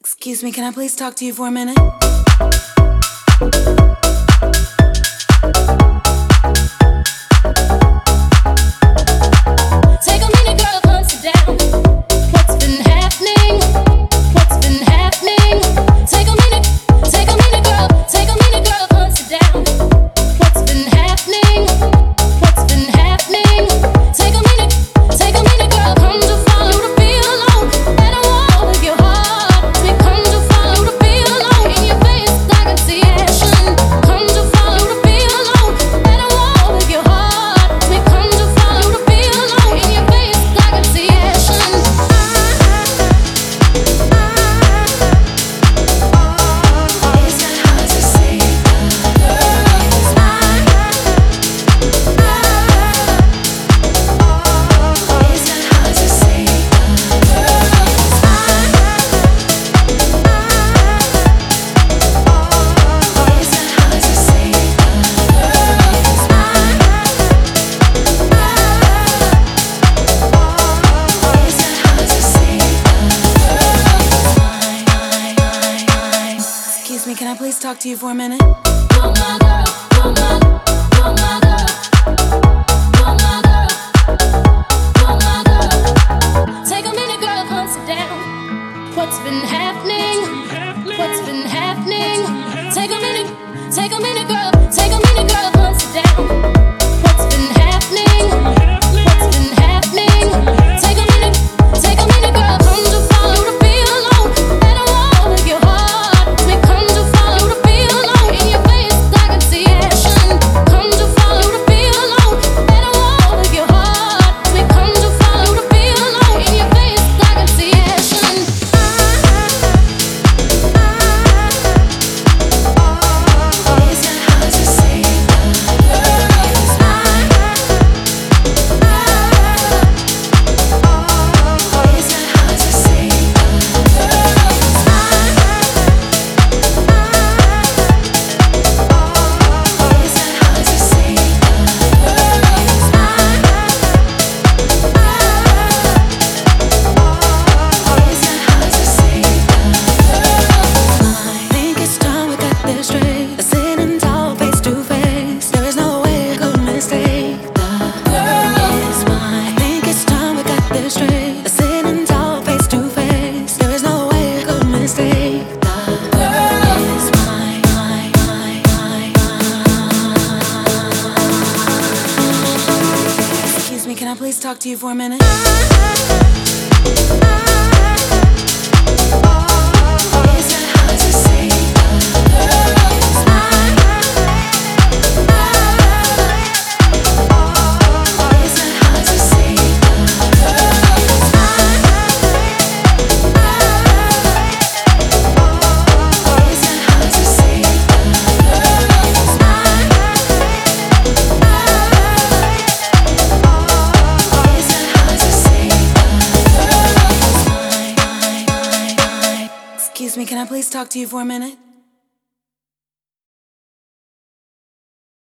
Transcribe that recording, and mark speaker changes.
Speaker 1: Excuse me, can I please talk to you for a minute?
Speaker 2: Take a minute, girl, come sit down. What's been happening? What's been happening? Take a minute, girl, come sit down. What's been happening? What's been happening? Take a minute, girl, come to follow the feel alone. And I walk with your heart. We come to follow the feel alone. In your face, I can see action. Come to follow the feel alone. And I walk with your heart. We come to follow the feel alone. In your face, I can see action. It's not hard to say the words. It's not hard to say the words. It's not hard to say the words. It's not hard to say the words.
Speaker 1: Excuse me, can I please talk to you for a minute?
Speaker 2: You're my girl, you're my girl, you're my girl, you're my girl. Take a minute, girl, come sit down. What's been happening? What's been happening? Take a minute, girl, come sit down. What's been happening? What's been happening? Take a minute, girl, come to follow the feel alone. And I walk with your heart. We come to follow the feel alone. In your face, I can see action. Come to follow the feel alone. And I walk with your heart. We come to follow the feel alone. In your face, I can see action. It's not hard to say the words. It's not hard to say the words. It's not hard to say
Speaker 1: I think it's time we got this straight. Sitting tall, face to face. There is no way I could mistake. The world is mine. I think it's time we got this straight. Sitting tall, face to face. There is no way I could mistake. The world is mine. Excuse me, can I please talk to you for a minute?
Speaker 2: It's not hard to say the words. It's not hard to say the words. It's not hard to say the words. It's not hard to say the words.
Speaker 1: Excuse me, can I please talk to you for a minute?